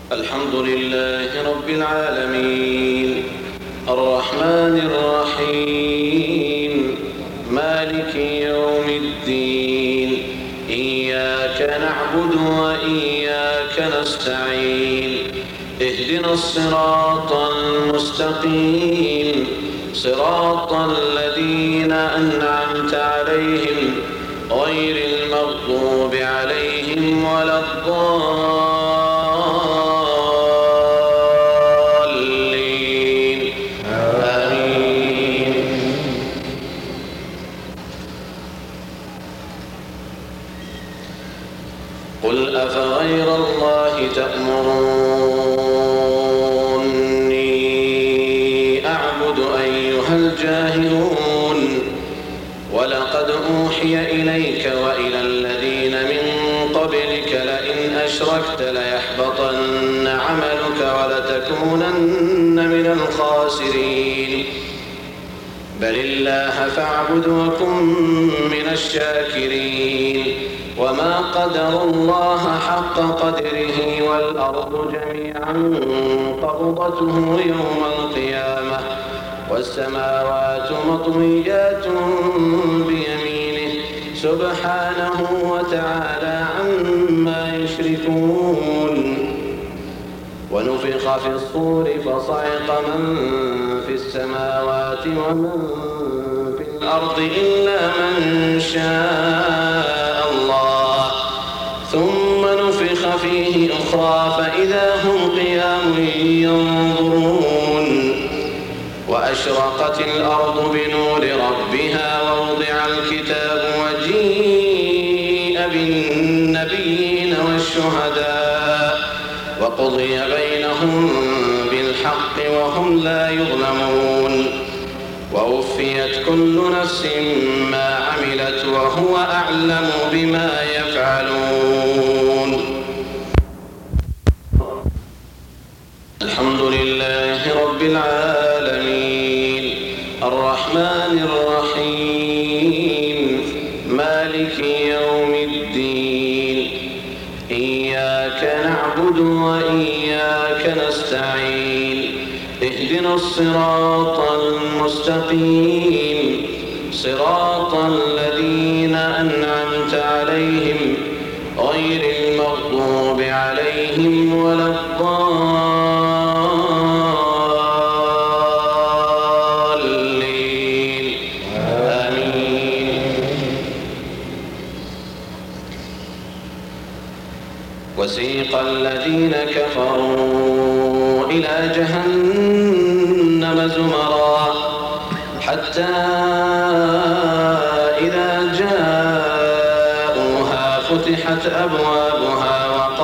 الحمد لله رب العالمين الرحمن الرحيم مالك يوم الدين إياك نعبد وإياك نستعين اهدنا الصراط المستقيم صراط الذين أنعمت عليهم غير المغضوب عليهم ولا الضالين آمين. قل أفغير الله تأمروني أعبد أيها الجاهلون ولقد أوحي إليك وإلى الذين من قبلك لئن أشركت ليحبطن عملك ولتكونن من الخاسرين بل الله فاعبد وكن من الشاكرين وما قدروا الله حق قدره والأرض جميعا قبضته يوم القيامة والسماوات مطويات بيمينه سبحانه وتعالى عما يشركون ونفخ في الصور فصعق من في السماوات ومن في الأرض إلا من شاء الله ثم نفخ فيه أخرى فإذا هم قيام ينظرون وأشرقت الأرض بنور ربها ووضع الكتاب وجيء بالنبيين والشهداء وقضي بينهم بالحق وهم لا يظلمون ووفيت كل نفس ما عملت وهو أعلم بما يفعلون. الحمد لله رب العالمين الرحمن الرحيم مالك يوم الدين إياك نعبد وإياك نستعين اهدنا الصراط المستقيم صراط الذين أنعمت عليهم غير المغضوب عليهم ولا الضالين آمين. وسيق الذين كفروا إلى جهنم زمرا حتى إذا جاءوها فتحت أبوابها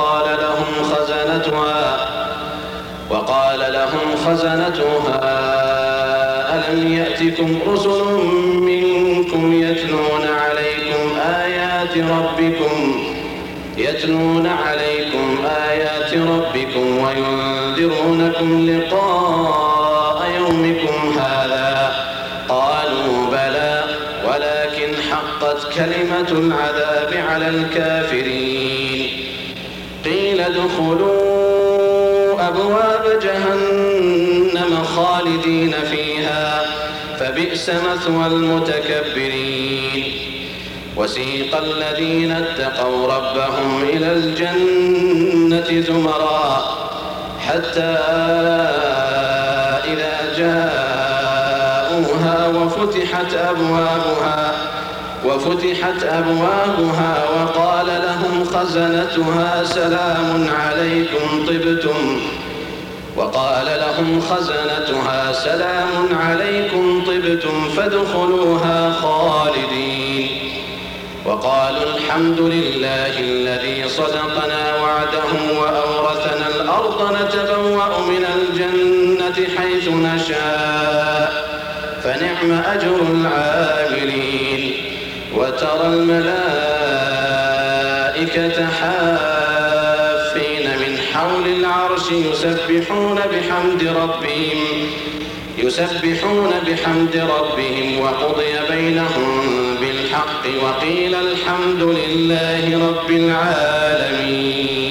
وقال لهم خزنتها ألم يأتكم رسل منكم يتلون عليكم آيات ربكم وينذرونكم لقاء يومكم هذا قالوا بلى ولكن حقت كلمة العذاب على الكافرين قيل ادخلوا أبواب جهنم خالدين فيها فبئس مثوى المتكبرين. وسيق الذين اتقوا ربهم إلى الجنة زمرا حتى إذا جاءوها وفتحت أبوابها وقال لهم خزنتها سلام عليكم طبتم فادخلوها خالدين وقالوا الحمد لله الذي صدقنا وعده وأورثنا الأرض نتبوأ من الجنة حيث نشاء فنعم أجر العاملين. وترى الملائكة حافين من حول العرش يسبحون بحمد ربهم وقضي بينهم بالحق وقيل الحمد لله رب العالمين.